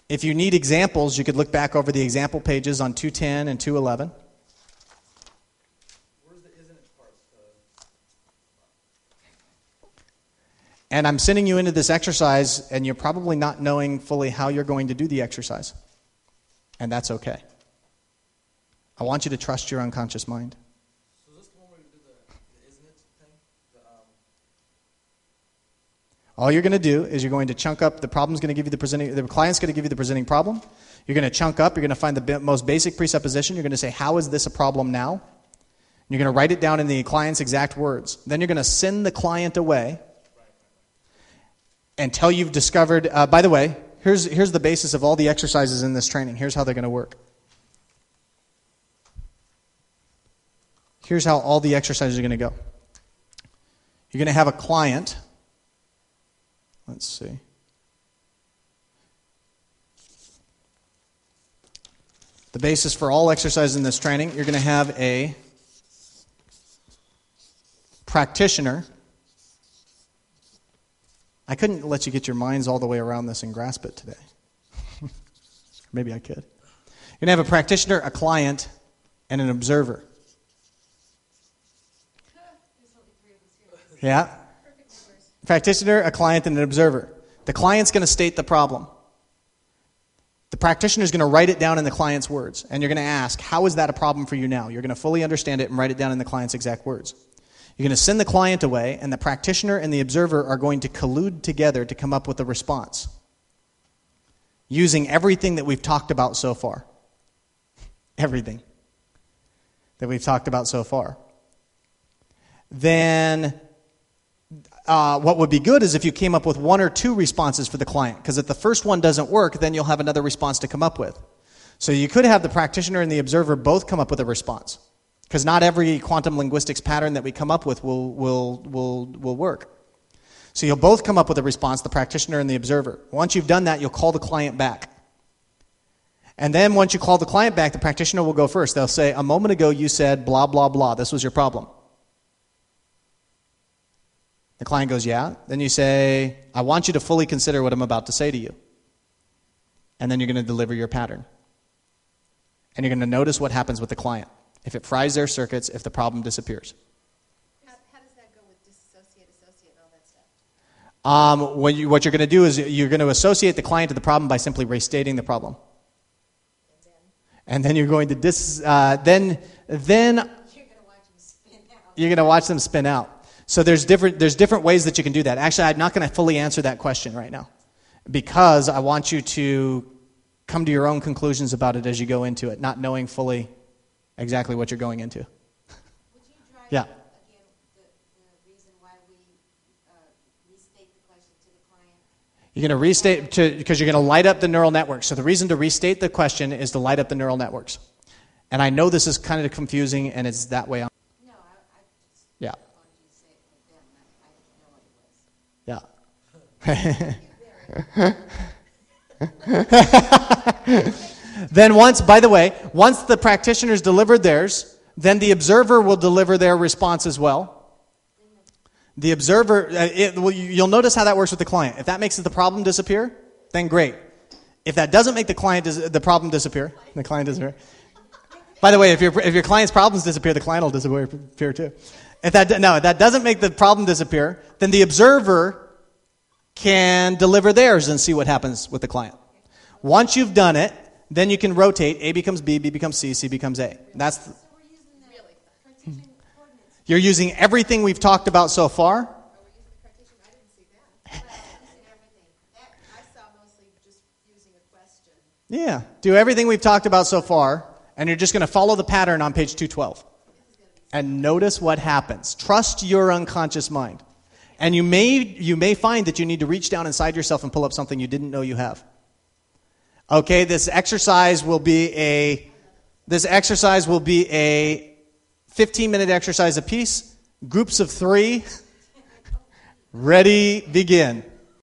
If you need examples, you could look back over the example pages on 210 and 211. Where's the isn't it part? And I'm sending you into this exercise, and you're probably not knowing fully how you're going to do the exercise. And that's okay. I want you to trust your unconscious mind. So is this the one where we do the isn't it thing? All you're going to do is you're going to chunk up. The problem's going to give you the client's going to give you the presenting problem. You're going to chunk up. You're going to find the most basic presupposition. You're going to say, how is this a problem now? You're going to write it down in the client's exact words. Then you're going to send the client away until you've discovered, by the way, here's the basis of all the exercises in this training. Here's how they're going to work. Here's how all the exercises are going to go. You're going to have a client. Let's see. The basis for all exercises in this training, you're going to have a practitioner. I couldn't let you get your minds all the way around this and grasp it today. Maybe I could. You're going to have a practitioner, a client, and an observer. Yeah? Practitioner, a client, and an observer. The client's going to state the problem. The practitioner is going to write it down in the client's words. And you're going to ask, how is that a problem for you now? You're going to fully understand it and write it down in the client's exact words. You're going to send the client away, and the practitioner and the observer are going to collude together to come up with a response using everything that we've talked about so far. Everything that we've talked about so far. Then what would be good is if you came up with one or two responses for the client, because if the first one doesn't work, then you'll have another response to come up with. So you could have the practitioner and the observer both come up with a response. Because not every quantum linguistics pattern that we come up with will work. So you'll both come up with a response, the practitioner and the observer. Once you've done that, you'll call the client back. And then once you call the client back, the practitioner will go first. They'll say, a moment ago you said blah, blah, blah. This was your problem. The client goes, yeah. Then you say, I want you to fully consider what I'm about to say to you. And then you're going to deliver your pattern. And you're going to notice what happens with the client. If it fries their circuits, if the problem disappears. How does that go with disassociate, associate, all that stuff? What you're going to do is you're going to associate the client to the problem by simply restating the problem. And then you're going to then you're going to watch them spin out. You're going to watch them spin out. So there's different ways that you can do that. Actually, I'm not going to fully answer that question right now because I want you to come to your own conclusions about it as you go into it, not knowing fully exactly what you're going into. Would you try Yeah. again the reason why we restate the question to the client? You're going to restate because you're going to light up the neural networks. So the reason to restate the question is to light up the neural networks. And I know this is kind of confusing, and it's that way. No, I just Yeah. wanted you to say it like them. I didn't know what it was. Yeah. Then once the practitioners delivered theirs, then the observer will deliver their response as well. The observer, you'll notice how that works with the client. If that makes the problem disappear, then great. If that doesn't make the problem disappear, the client disappear. By the way, if your client's problems disappear, the client will disappear too. If that doesn't make the problem disappear, then the observer can deliver theirs and see what happens with the client. Once you've done it, then you can rotate. A becomes B, B becomes C, C becomes A. So we're using the partition coordinates. You're using everything we've talked about so far. We're using the partition. I didn't see that. Well, I'm using everything. That I saw mostly just using a question. Yeah. Do everything we've talked about so far, and you're just going to follow the pattern on page 212. And notice what happens. Trust your unconscious mind. And you may find that you need to reach down inside yourself and pull up something you didn't know you have. Okay, this exercise will be a 15-minute exercise apiece, groups of 3. Ready, begin.